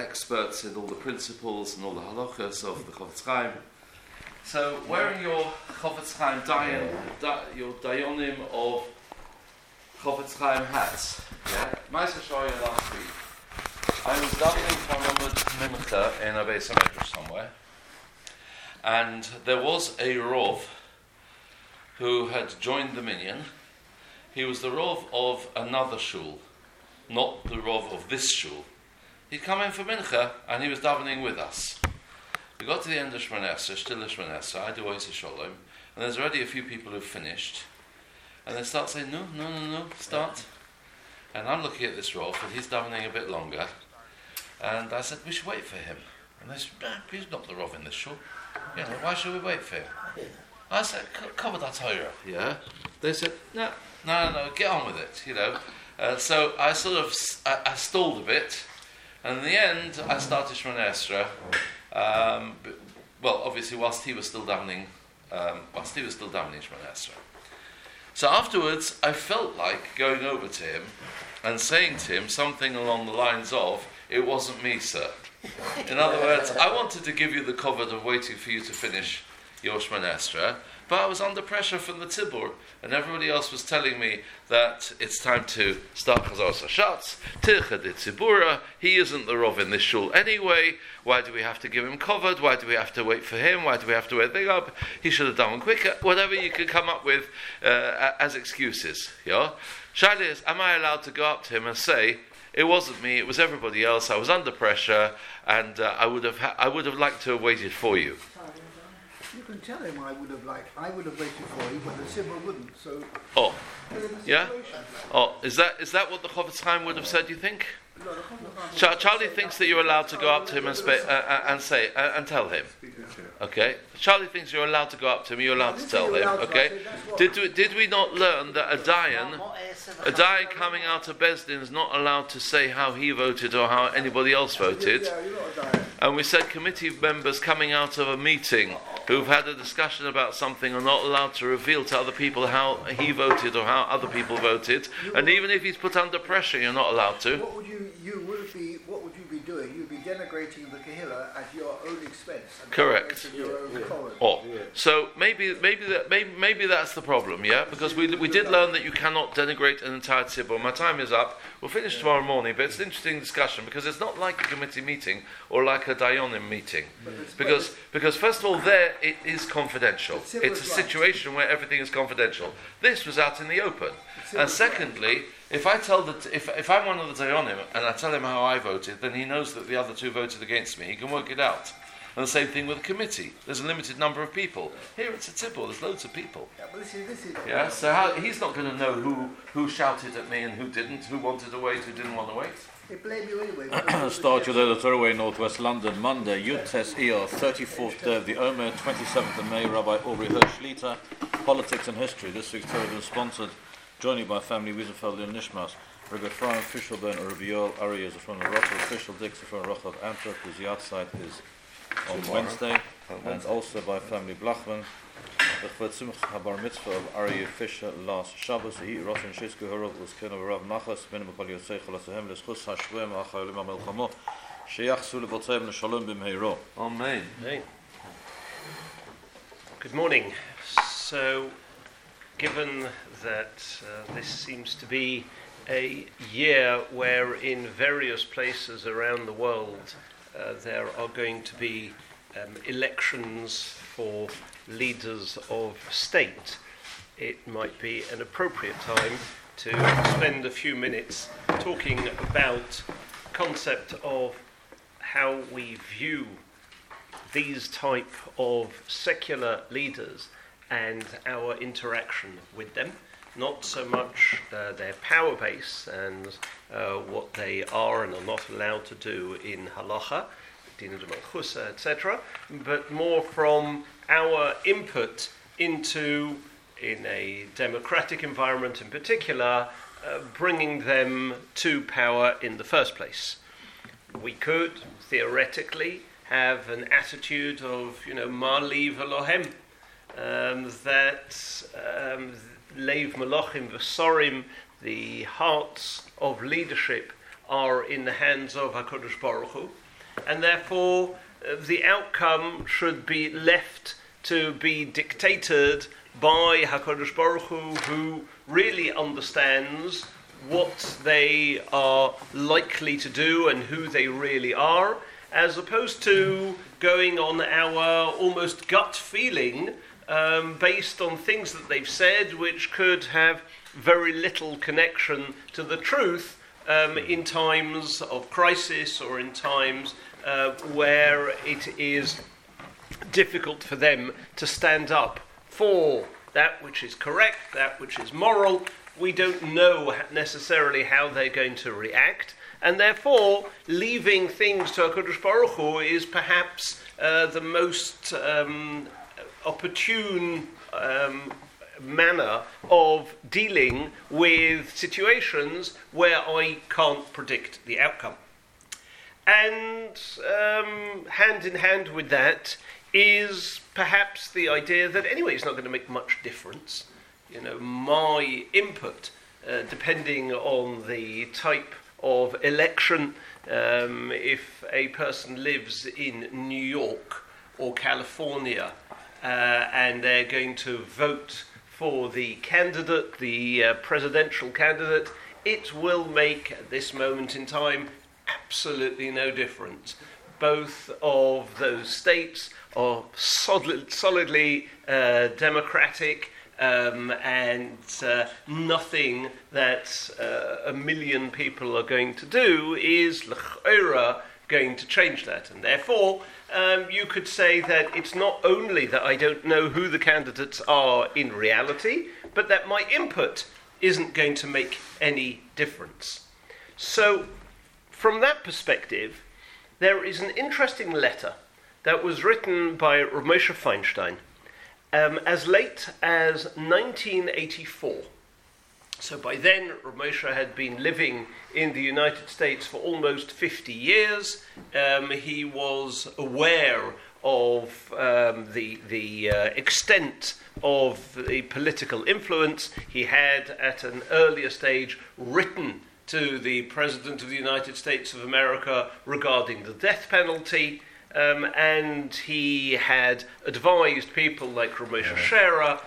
experts in all the principles and all the halachas of the Chofetz Chaim. So, wearing your Chofetz Chaim your dayonim of Chofetz Chaim hats. Yeah, Ma'aser Shaya last week. I was davening for a Mincha in a Beis HaMedrash somewhere, and there was a Rov who had joined the minyan. He was the Rov of another shul, not the Rov of this shul. He'd come in for Mincha, and he was davening with us. We got to the end of Shemona Esrei, still Shemona Esrei, I do Oisei Shalom, and there's already a few people who've finished, and they start saying, no, start. And I'm looking at this Rov, and he's davening a bit longer, and I said, we should wait for him. And they said, no, he's not the Rov in this shul. Why should we wait for him? I said, cover that Torah. Yeah. They said, no, get on with it, So I sort of, I stalled a bit, and in the end, I started Shemona Esrei. Obviously, whilst he was still davening Shemona Esrei. So afterwards, I felt like going over to him and saying to him something along the lines of, "It wasn't me, sir." In other words, I wanted to give you the kavod of waiting for you to finish your Shemona Esrei, but I was under pressure from the tzibur, and everybody else was telling me that it's time to start Chazaras HaShatz, Tircha de Tzibura, he isn't the Rov in this shul anyway, why do we have to give him kavod, why do we have to wait for him, why do we have to wait thing up, he should have done one quicker, whatever you could come up with as excuses. Shaila is, am I allowed to go up to him and say, it wasn't me, it was everybody else, I was under pressure, and I would have liked to have waited for you. You can tell him I would have waited for you, but the Tzibur wouldn't. So. Oh, yeah. Oh, is that what the Chofetz Chaim would have said? You think? No, Charlie thinks that you're allowed to go up to him and tell him. Okay. Charlie thinks you're allowed to go up to him. You're allowed to tell him. Okay. Did we not learn that a dayan coming out of Bezdin is not allowed to say how he voted or how anybody else voted? Yeah, you're not a dayan. And we said committee members coming out of a meeting who've had a discussion about something are not allowed to reveal to other people how he voted or how other people voted. And even if he's put under pressure, you're not allowed to. What would you be doing? You'd be denigrating the Kehillah at your own expense. And correct. Your own So maybe that's the problem, yeah? Because we did learn that you cannot denigrate an entire tzibur. My time is up. We'll finish tomorrow morning, but it's an interesting discussion because it's not like a committee meeting or like a dayanim meeting. Because first of all, there it is confidential. It's a situation where everything is confidential. This was out in the open. And secondly, if I'm one of the dayanim and I tell him how I voted, then he knows that the other two voted against me. He can work it out. And the same thing with a committee. There's a limited number of people. Here it's a tzibur. There's loads of people. Yeah, but this is yeah. So he's not going to know who shouted at me and who didn't, who wanted to wait, who didn't want to wait. They blame you anyway. Start your day at Torah North West London, Monday, Yud Tes Iyar, 34th day of the Omer, 27th of May, Rabbi Aubrey Hirsch-Lita, Politics and History. This week's Torah is sponsored, joining by family Wiesenfeld in Nishmas, Rabbi Ephraim Fischelben, Rabbi Yoel Ari from Rochel, Fischel Dix from Rochel Antwerp, whose yard site is on Wednesday, and also by family Blachman. The Chvetzimch Habar Mitzvah of Aryeh Fisher last Shabbos. He Rotten Shisku Herov was kin of Rav Nachas. Minimum Pal Yosei Cholasehem L'Schus Hashvem Achayolim Amelchamo. Sheyachsu Levotzayim L'Shalom B'Meiro. Amen. Good morning. So, given that this seems to be a year where in various places around the world there are going to be elections for leaders of state, it might be an appropriate time to spend a few minutes talking about the concept of how we view these type of secular leaders and our interaction with them. Not so much their power base and what they are and are not allowed to do in halacha, Dina de Malchusa, etc., but more from our input into, in a democratic environment in particular, bringing them to power in the first place. We could, theoretically, have an attitude of, ma liv Elohem, that leiv malachim v'sorim, the hearts of leadership are in the hands of HaKadosh Baruch Hu, and therefore the outcome should be left to be dictated by HaKadosh Baruch Hu, who really understands what they are likely to do and who they really are, as opposed to going on our almost gut feeling based on things that they've said which could have very little connection to the truth in times of crisis or in times where it is difficult for them to stand up for that which is correct, that which is moral. We don't know necessarily how they're going to react, and therefore leaving things to HaKadosh Baruch Hu is perhaps the most opportune manner of dealing with situations where I can't predict the outcome. And hand in hand with that is perhaps the idea that anyway it's not going to make much difference. You know, my input, depending on the type of election, if a person lives in New York or California and they're going to vote for the candidate, the presidential candidate, it will make, at this moment in time, absolutely no difference. Both of those states are solidly democratic, and nothing that 1 million people are going to do is l'ch'ora going to change that. And therefore, you could say that it's not only that I don't know who the candidates are in reality, but that my input isn't going to make any difference. So, from that perspective, there is an interesting letter that was written by Rav Moshe Feinstein as late as 1984. So by then, Rav Moshe had been living in the United States for almost 50 years. He was aware of the extent of the political influence. He had, at an earlier stage, written to the President of the United States of America regarding the death penalty, and he had advised people like Rav Moshe Shera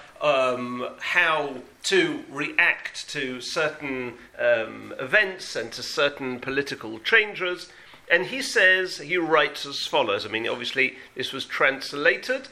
how to react to certain events and to certain political changes. And he writes as follows. I mean, obviously this was translated,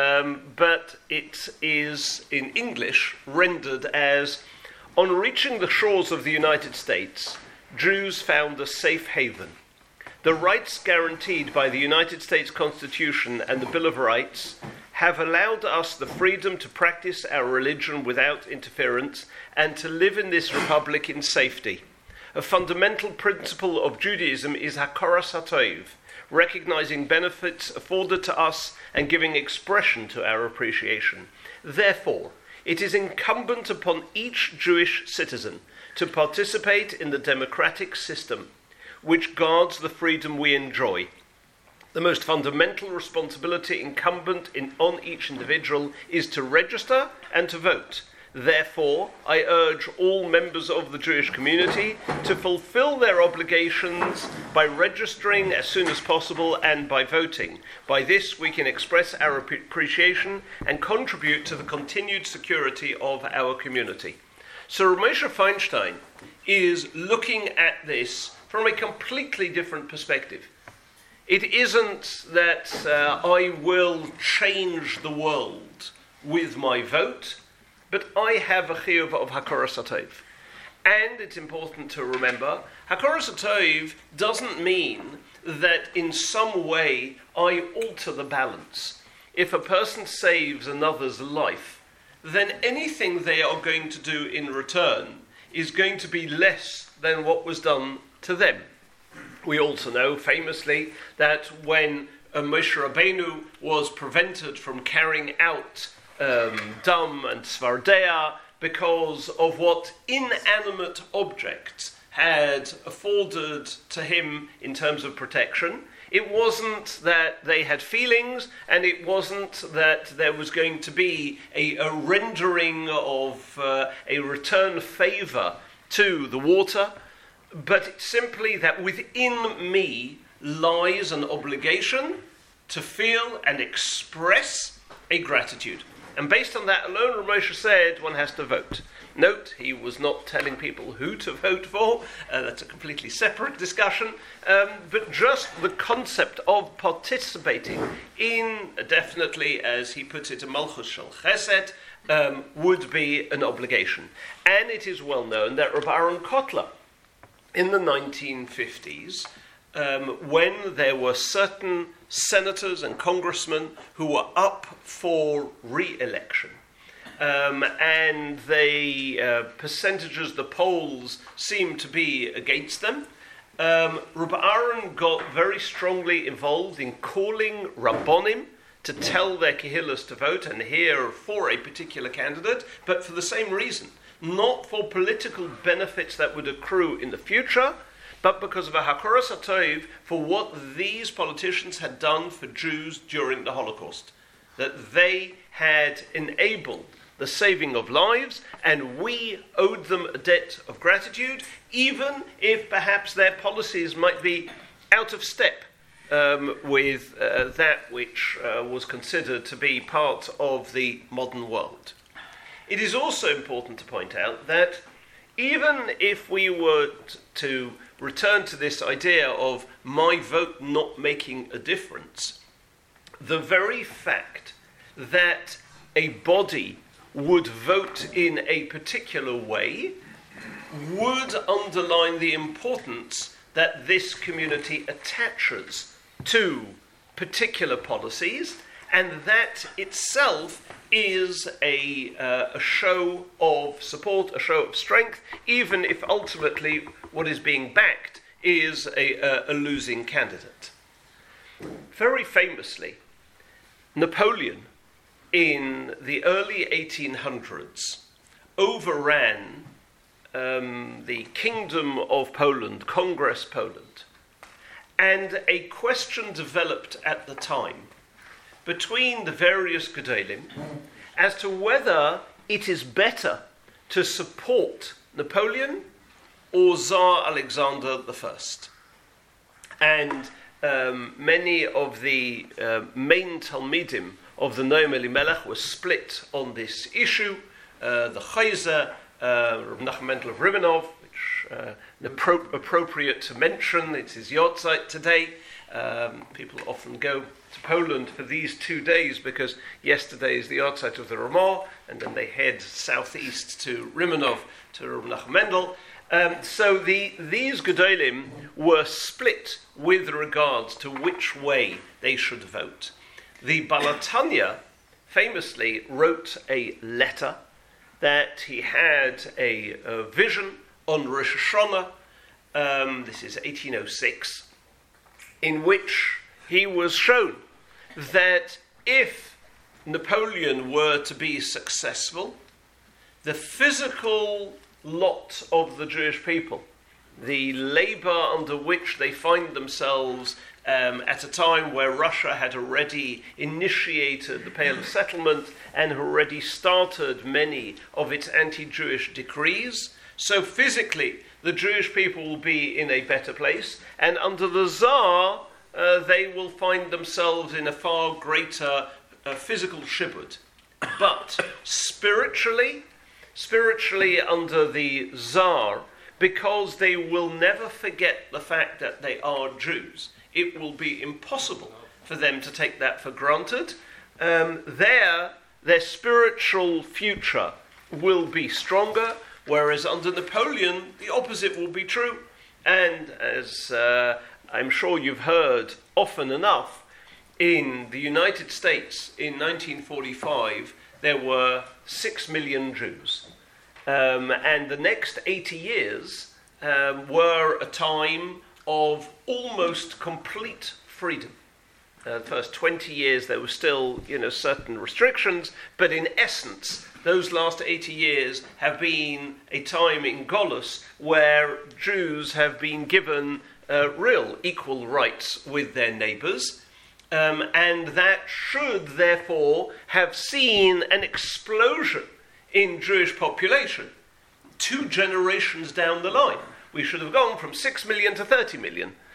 but it is in English rendered as, on reaching the shores of the United States, Jews found a safe haven. The rights guaranteed by the United States Constitution and the Bill of Rights have allowed us the freedom to practice our religion without interference and to live in this republic in safety. A fundamental principle of Judaism is Hakaras HaTov, recognizing benefits afforded to us and giving expression to our appreciation. Therefore, it is incumbent upon each Jewish citizen to participate in the democratic system which guards the freedom we enjoy. The most fundamental responsibility incumbent on each individual is to register and to vote. Therefore, I urge all members of the Jewish community to fulfill their obligations by registering as soon as possible and by voting. By this, we can express our appreciation and contribute to the continued security of our community. So Rav Moshe Feinstein is looking at this from a completely different perspective. It isn't that I will change the world with my vote, but I have a chiyuv of Hakaras HaTov. And it's important to remember, Hakaras HaTov doesn't mean that in some way I alter the balance. If a person saves another's life, then anything they are going to do in return is going to be less than what was done to them. We also know famously that when Moshe Rabbeinu was prevented from carrying out Dam and Tzvardeya because of what inanimate objects had afforded to him in terms of protection, it wasn't that they had feelings, and it wasn't that there was going to be a rendering of a return favour to the water, but it's simply that within me lies an obligation to feel and express a gratitude. And based on that alone, Rav Moshe said one has to vote. Note, he was not telling people who to vote for. That's a completely separate discussion. But just the concept of participating in, definitely, as he puts it, a Malchus Shel Chesed, would be an obligation. And it is well known that Rabbi Aaron Kotler, in the 1950s, when there were certain senators and congressmen who were up for re-election, and the percentages, the polls seemed to be against them, Rabbi Aaron got very strongly involved in calling Rabbonim to tell their kehillas to vote and hear for a particular candidate, but for the same reason, not for political benefits that would accrue in the future, but because of a hakoras hatov for what these politicians had done for Jews during the Holocaust, that they had enabled the saving of lives, and we owed them a debt of gratitude, even if perhaps their policies might be out of step with that which was considered to be part of the modern world. It is also important to point out that even if we were to return to this idea of my vote not making a difference, the very fact that a body would vote in a particular way would underline the importance that this community attaches to particular policies, and that itself is a show of support, a show of strength, even if ultimately what is being backed is a losing candidate. Very famously, Napoleon, in the early 1800s, overran the Kingdom of Poland, Congress Poland, and a question developed at the time between the various Gedolim as to whether it is better to support Napoleon or Tsar Alexander I. And many of the main Talmidim of the Noam Elimelech were split on this issue. The Chayzer, Rav Nachman Mendel of Rimanov, which appropriate to mention, it's his yahrzeit today. People often go to Poland for these 2 days because yesterday is the yahrzeit of the Ramah, and then they head southeast to Rimanov to Rav Nachman Mendel. So these Gedolim were split with regards to which way they should vote. The Balatanya famously wrote a letter that he had a vision on Rosh Hashanah, this is 1806, in which he was shown that if Napoleon were to be successful, the physical lot of the Jewish people, the labor under which they find themselves at a time where Russia had already initiated the Pale of Settlement and had already started many of its anti-Jewish decrees. So physically, the Jewish people will be in a better place, and under the Tsar, they will find themselves in a far greater physical shibud. But spiritually under the Tsar, because they will never forget the fact that they are Jews, it will be impossible for them to take that for granted. Their spiritual future will be stronger, whereas under Napoleon, the opposite will be true. And as I'm sure you've heard often enough, in the United States in 1945, there were 6 million Jews. And the next 80 years were a time of almost complete freedom. The first 20 years there were still, certain restrictions, but in essence, those last 80 years have been a time in Golus where Jews have been given real equal rights with their neighbours, and that should therefore have seen an explosion in Jewish population 2 generations down the line. We should have gone from 6 million to 30 million.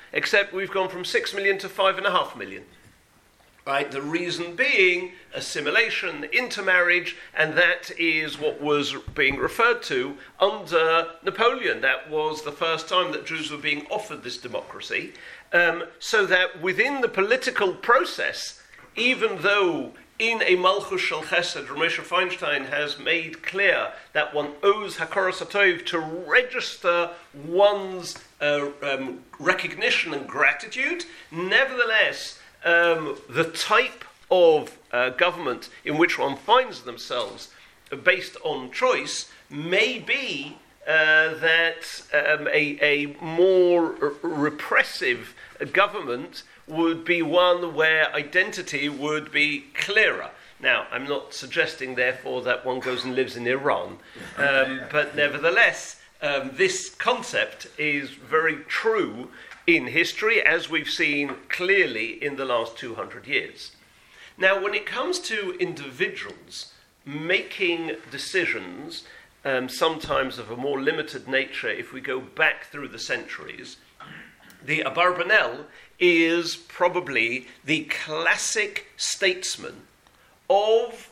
except we've gone from 6 million to 5.5 million. Right? The reason being assimilation, intermarriage, and that is what was being referred to under Napoleon. That was the first time that Jews were being offered this democracy. So that within the political process, even though in a Malchus Shel Chesed, Ramesha Feinstein has made clear that one owes Hakoros HaTov to register one's recognition and gratitude, nevertheless, the type of government in which one finds themselves based on choice may be that a more repressive government would be one where identity would be clearer. Now, I'm not suggesting, therefore, that one goes and lives in Iran, but nevertheless, this concept is very true in history, as we've seen clearly in the last 200 years. Now, when it comes to individuals making decisions, sometimes of a more limited nature, if we go back through the centuries, the Abarbanel is probably the classic statesman of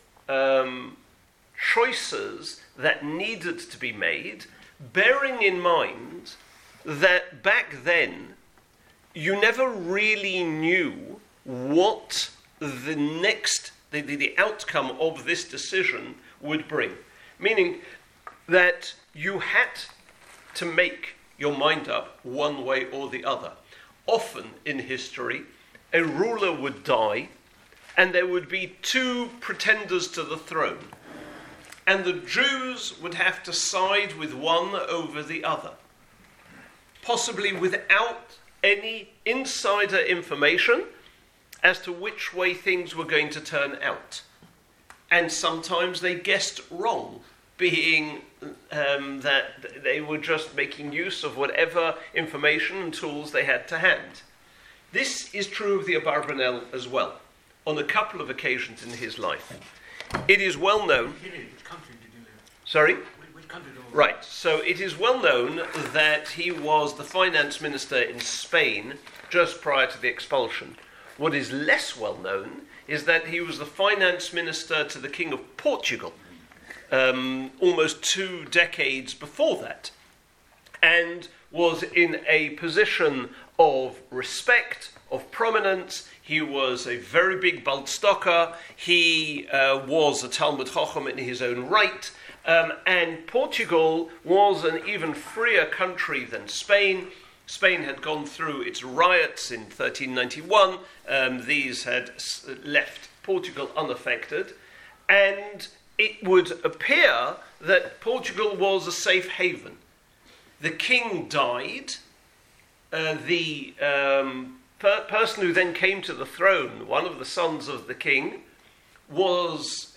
choices that needed to be made, bearing in mind that back then you never really knew what the outcome of this decision would bring. Meaning that you had to make your mind up one way or the other. Often in history, a ruler would die and there would be two pretenders to the throne. And the Jews would have to side with one over the other, possibly without any insider information as to which way things were going to turn out. And sometimes they guessed wrong, being that they were just making use of whatever information and tools they had to hand. This is true of the Abarbanel as well, on a couple of occasions in his life. It is well known... Which country did you live? Sorry? Which country did you live? Right, so it is well known that he was the finance minister in Spain just prior to the expulsion. What is less well known is that he was the finance minister to the King of Portugal, almost 2 decades before that, and was in a position of respect, of prominence. He was a very big Baldstocker. He was a Talmud Chacham in his own right. And Portugal was an even freer country than Spain. Spain had gone through its riots in 1391. These had left Portugal unaffected. And it would appear that Portugal was a safe haven. The king died. The person who then came to the throne, one of the sons of the king, was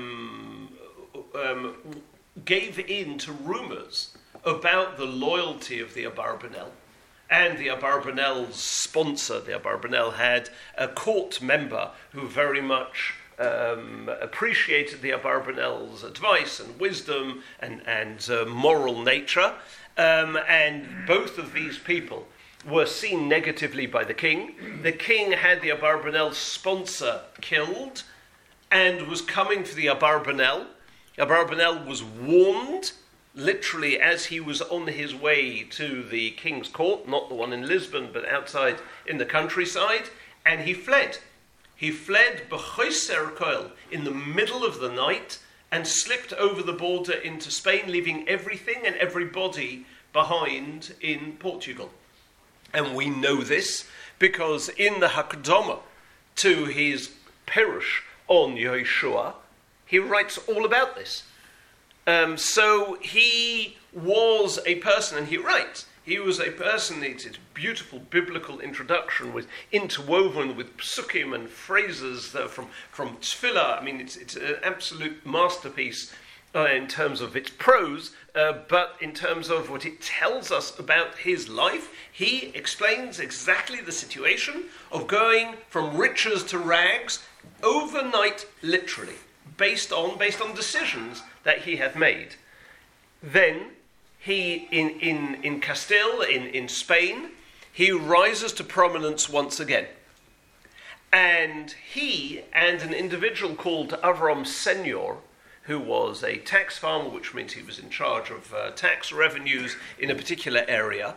gave in to rumours about the loyalty of the Abarbanel. And the Abarbanel's sponsor, the Abarbanel, had a court member who very much appreciated the Abarbanel's advice and wisdom and moral nature. And both of these people were seen negatively by the king. The king had the Abarbanel's sponsor killed and was coming for the Abarbanel. Abarbanel was warned, literally as he was on his way to the king's court, not the one in Lisbon, but outside in the countryside, and he fled. He fled b'choser koil, in the middle of the night, and slipped over the border into Spain, leaving everything and everybody behind in Portugal. And we know this because in the Hakdama to his Perush on Yeshua, he writes all about this. So he was a person, and he writes, he was a person, it's a beautiful biblical introduction with interwoven with psukim and phrases from Tefillah. I mean, it's an absolute masterpiece in terms of its prose, but in terms of what it tells us about his life, he explains exactly the situation of going from riches to rags overnight, literally, based on decisions that he had made. Then he, in Castile, in Spain, he rises to prominence once again. And he and an individual called Avram Senior, who was a tax farmer, which means he was in charge of tax revenues in a particular area,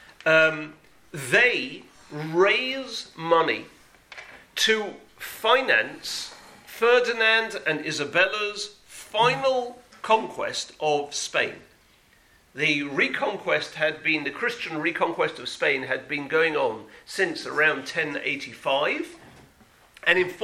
they raise money to finance Ferdinand and Isabella's final conquest of Spain. The Christian reconquest of Spain had been going on since around 1085, and in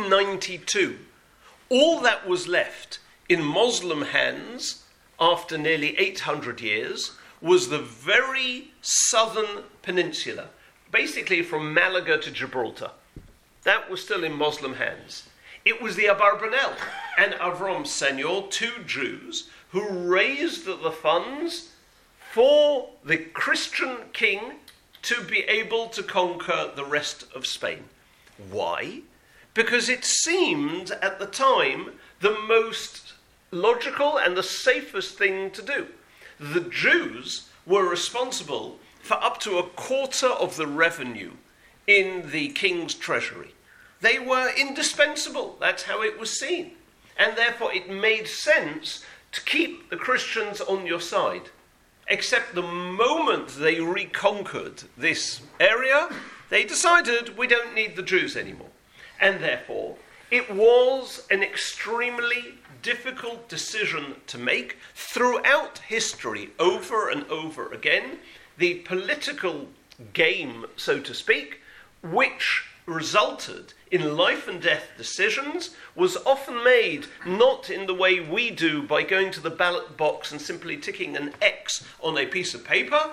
1492, all that was left in Muslim hands after nearly 800 years was the very southern peninsula, basically from Malaga to Gibraltar. That was still in Muslim hands. It was the Abarbanel and Avram Senior, two Jews, who raised the funds for the Christian king to be able to conquer the rest of Spain. Why? Because it seemed at the time the most logical and the safest thing to do. The Jews were responsible for up to a quarter of the revenue in the king's treasury. They were indispensable. That's how it was seen. And therefore it made sense to keep the Christians on your side. Except the moment they reconquered this area, they decided we don't need the Jews anymore. And therefore, it was an extremely difficult decision to make throughout history, over and over again. The political game, so to speak, which resulted in life and death decisions, was often made not in the way we do by going to the ballot box and simply ticking an X on a piece of paper,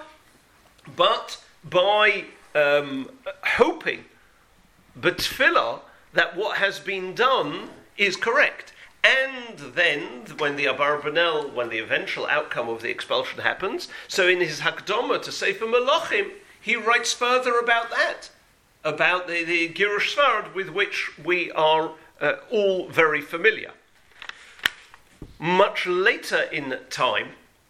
but by hoping, betfillah, that what has been done is correct. And then, when the Abarbanel, when the eventual outcome of the expulsion happens, so in his Hakdama to Sefer Melachim, he writes further about that, about the Girush Sfarad, with which we are all very familiar. Much later in time,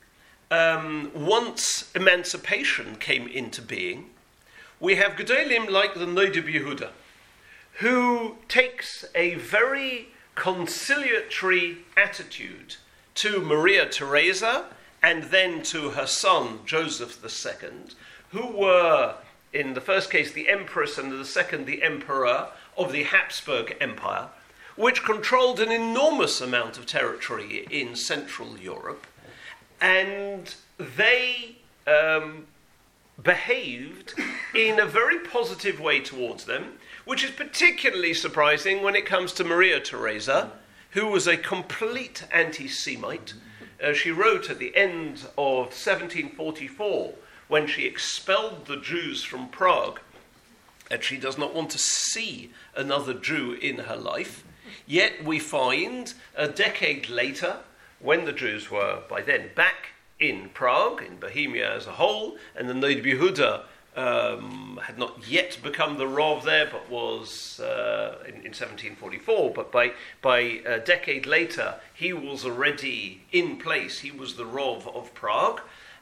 once emancipation came into being, we have Gedolim like the Noda B'Yehuda, who takes a very conciliatory attitude to Maria Theresa and then to her son Joseph II, who were, in the first case, the empress and in the second, the emperor of the Habsburg Empire, which controlled an enormous amount of territory in Central Europe, and they behaved in a very positive way towards them, which is particularly surprising when it comes to Maria Theresa, who was a complete anti-Semite. She wrote at the end of 1744, when she expelled the Jews from Prague, that she does not want to see another Jew in her life. Yet we find, a decade later, when the Jews were by then back in Prague, in Bohemia as a whole, and the Noda B'Yehuda had not yet become the Rav there, but was in 1744. But by a decade later, he was already in place. He was the Rav of Prague.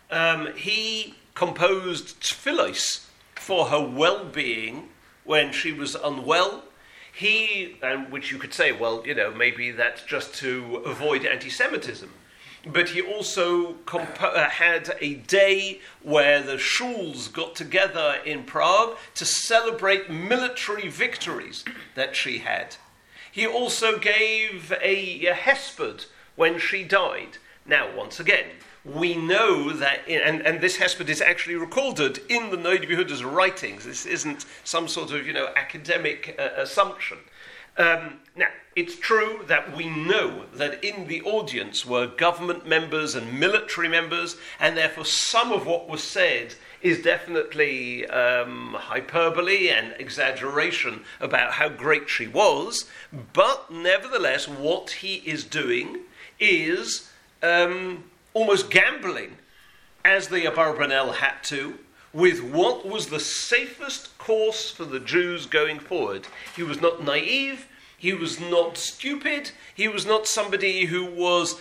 He composed tefillos for her well-being when she was unwell. Which you could say, well, maybe that's just to avoid anti-Semitism. But he also had a day where the shuls got together in Prague to celebrate military victories that she had. He also gave a hesped when she died. Now, once again, we know that, and this hesped is actually recorded in the Noda B'Yehuda's writings. This isn't some sort of, academic assumption. Now, it's true that we know that in the audience were government members and military members, and therefore some of what was said is definitely hyperbole and exaggeration about how great she was, but nevertheless what he is doing is almost gambling, as the Abarbanel had to, with what was the safest course for the Jews going forward. He was not naive, he was not stupid, he was not somebody who was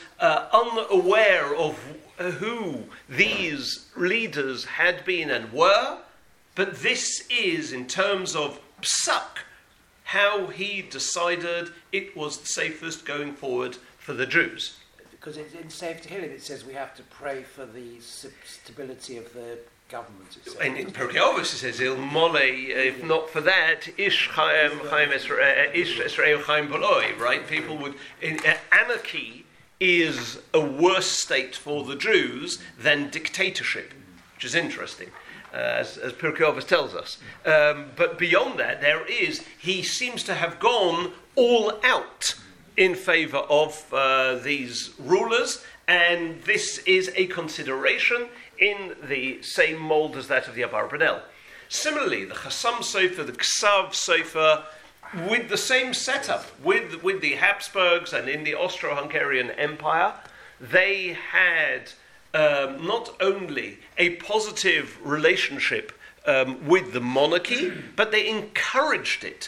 unaware of who these leaders had been and were. But this is, in terms of psak, how he decided it was the safest going forward for the Jews. Because in Sefer Tehillim it says we have to pray for the stability of the government. And in Pirkei Avos it says, Il mole, if not for that, Ish Chaim Israel Chaim Boloi, right? People would... anarchy is a worse state for the Jews than dictatorship, which is interesting. As Pirkei Avos tells us. But beyond that, he seems to have gone all out in favour of these rulers, and this is a consideration in the same mould as that of the Abarbanel. Similarly, the Chassam Sofer, the Ksav Sofer, with the same setup, with the Habsburgs and in the Austro-Hungarian Empire, they had not only a positive relationship with the monarchy, but they encouraged it.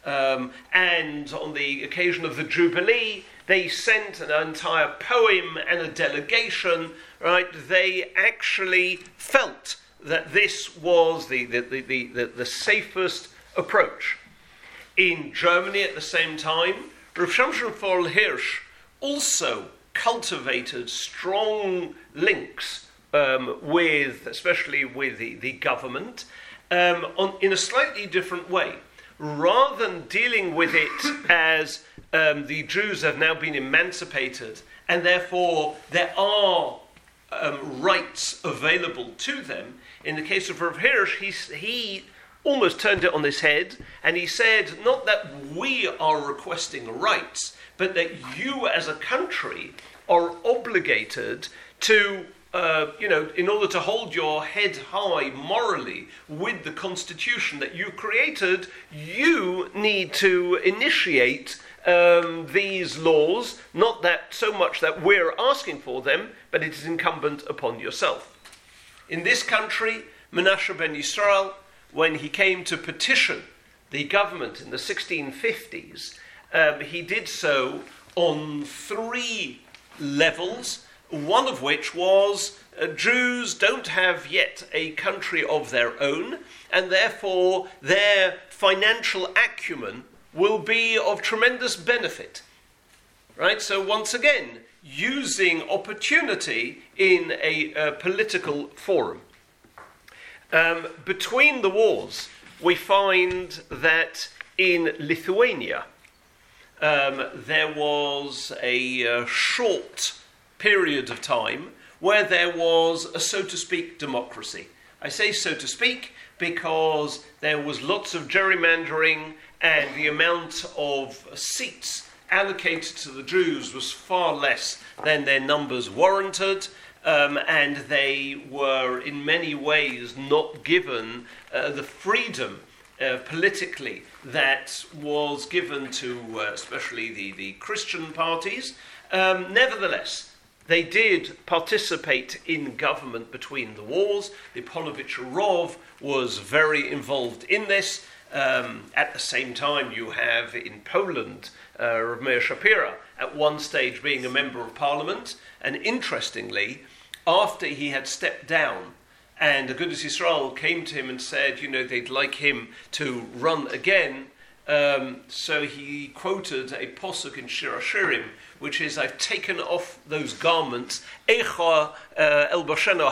And on the occasion of the Jubilee, they sent an entire poem and a delegation, right? They actually felt that this was the safest approach. In Germany at the same time, Rav Shamshon Forel Hirsch also cultivated strong links especially with the government, in a slightly different way. Rather than dealing with it as the Jews have now been emancipated and therefore there are rights available to them, in the case of Rav Hirsch, he almost turned it on his head, and he said, not that we are requesting rights, but that you as a country are obligated to, in order to hold your head high morally with the constitution that you created, you need to initiate these laws, not that so much that we're asking for them, but it is incumbent upon yourself. In this country, Menashe ben Yisrael, when he came to petition the government in the 1650s, he did so on 3 levels, one of which was Jews don't have yet a country of their own, and therefore their financial acumen will be of tremendous benefit. Right? So once again, using opportunity in a political forum. Between the wars, we find that in Lithuania, there was a short period of time where there was a, so to speak, democracy. I say so to speak because there was lots of gerrymandering and the amount of seats allocated to the Jews was far less than their numbers warranted. And they were in many ways not given the freedom politically that was given to especially the Christian parties. Nevertheless, they did participate in government between the wars. The Polovitch Rov was very involved in this. At the same time, you have in Poland Rav Meir Shapira at one stage being a member of parliament, and interestingly, after he had stepped down and Agudas Yisrael came to him and said, they'd like him to run again, so he quoted a posuk in Shir HaShirim, which is, I've taken off those garments, Eicha El Basheno,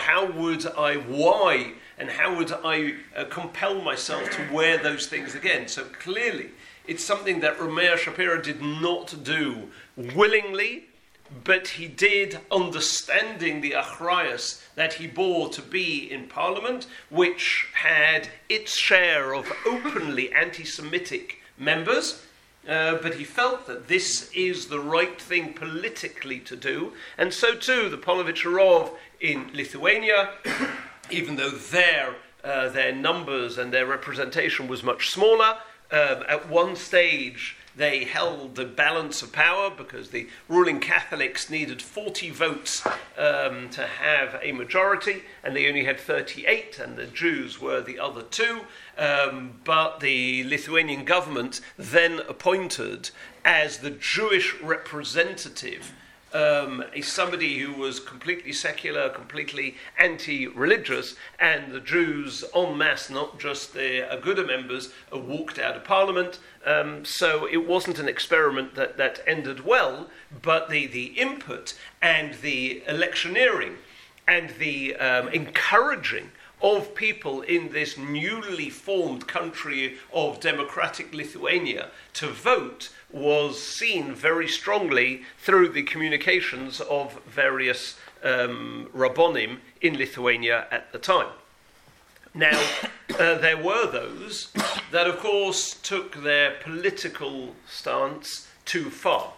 why and how would I compel myself to wear those things again? So clearly, it's something that Rav Meir Shapira did not do willingly, but he did, understanding the achrayus that he bore to be in Parliament, which had its share of openly anti-Semitic members, but he felt that this is the right thing politically to do, and so too the Polovitch Rov in Lithuania, even though their numbers and their representation was much smaller, at one stage they held the balance of power because the ruling Catholics needed 40 votes to have a majority, and they only had 38, and the Jews were the other 2. But the Lithuanian government then appointed as the Jewish representative somebody who was completely secular, completely anti-religious, and the Jews en masse, not just the Aguda members, walked out of Parliament. So it wasn't an experiment that ended well, but the input and the electioneering and the encouraging of people in this newly formed country of democratic Lithuania to vote was seen very strongly through the communications of various Rabbonim in Lithuania at the time. Now, there were those that, of course, took their political stance too far,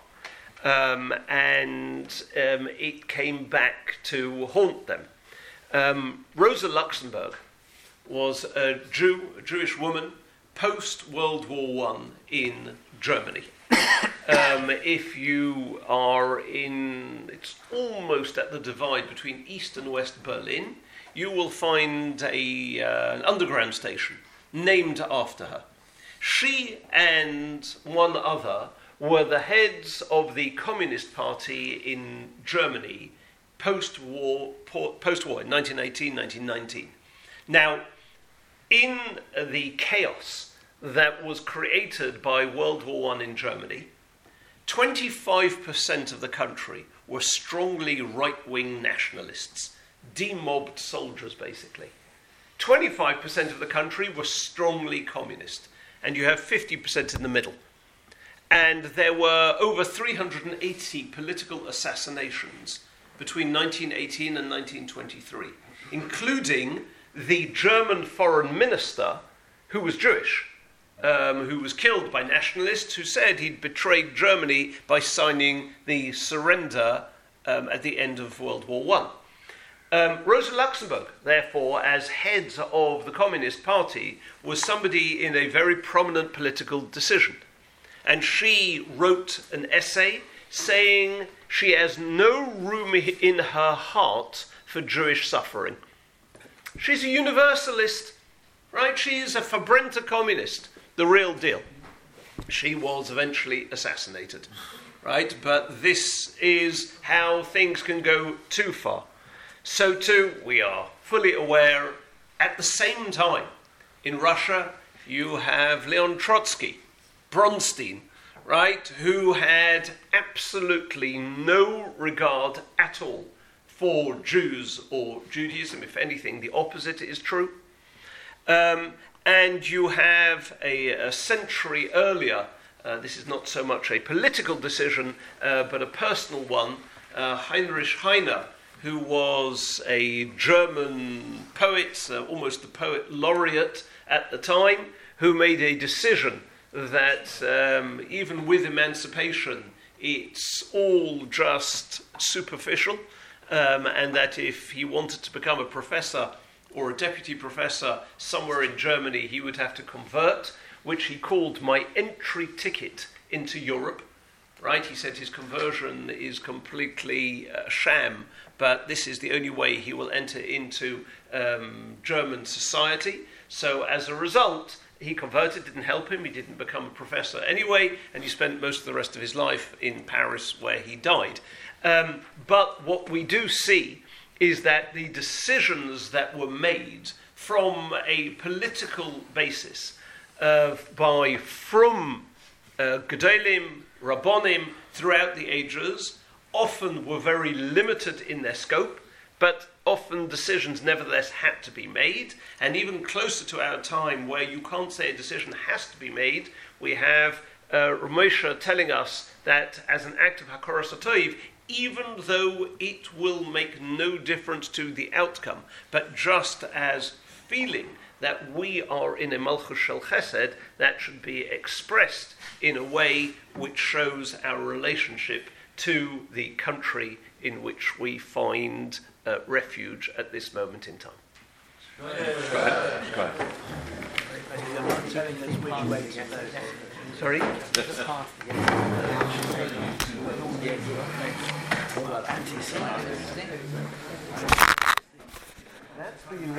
and it came back to haunt them. Rosa Luxemburg was a Jewish woman post-World War I in Germany. If you are it's almost at the divide between East and West Berlin, you will find an underground station named after her. She and one other were the heads of the Communist Party in Germany post-war in 1918, 1919. Now, in the chaos that was created by World War I in Germany, 25% of the country were strongly right-wing nationalists, demobbed soldiers, basically. 25% of the country were strongly communist, and you have 50% in the middle. And there were over 380 political assassinations between 1918 and 1923, including the German foreign minister, who was Jewish, who was killed by nationalists who said he'd betrayed Germany by signing the surrender at the end of World War I. Rosa Luxemburg, therefore, as head of the Communist Party, was somebody in a very prominent political decision. And she wrote an essay saying she has no room in her heart for Jewish suffering. She's a universalist, right? She's a Verbrennte communist, the real deal. She was eventually assassinated, right? But this is how things can go too far. So too, we are fully aware, at the same time, in Russia, you have Leon Trotsky, Bronstein, right, who had absolutely no regard at all for Jews or Judaism. If anything, the opposite is true. And you have a century earlier, this is not so much a political decision, but a personal one, Heinrich Heine, who was a German poet, almost the poet laureate at the time, who made a decision that even with emancipation, it's all just superficial, and that if he wanted to become a professor or a deputy professor somewhere in Germany, he would have to convert, which he called my entry ticket into Europe. Right? He said his conversion is completely sham, but this is the only way he will enter into German society. So as a result, he converted, didn't help him, he didn't become a professor anyway, and he spent most of the rest of his life in Paris, where he died. But what we do see is that the decisions that were made from a political basis from Gedolim, Rabbonim throughout the ages often were very limited in their scope, but often decisions nevertheless had to be made. And even closer to our time, where you can't say a decision has to be made, we have Ramosha telling us that as an act of Hakoras HaTov, even though it will make no difference to the outcome, but just as feeling that we are in a Malchus Shel Chesed, that should be expressed in a way which shows our relationship to the country in which we find refuge at this moment in time. Go ahead. Sorry?